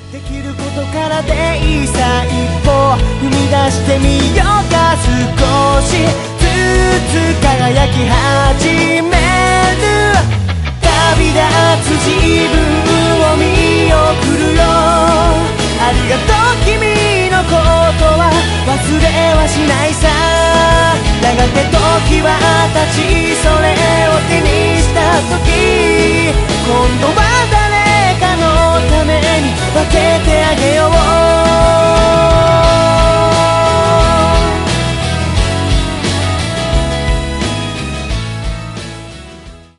できることからでいいさ、一歩踏み出してみようか。少しずつ輝き始める。旅立つ自分を見送るよ。ありがとう君のことは忘れはしないさ。やがて時は経ち、それを手にした時、今度は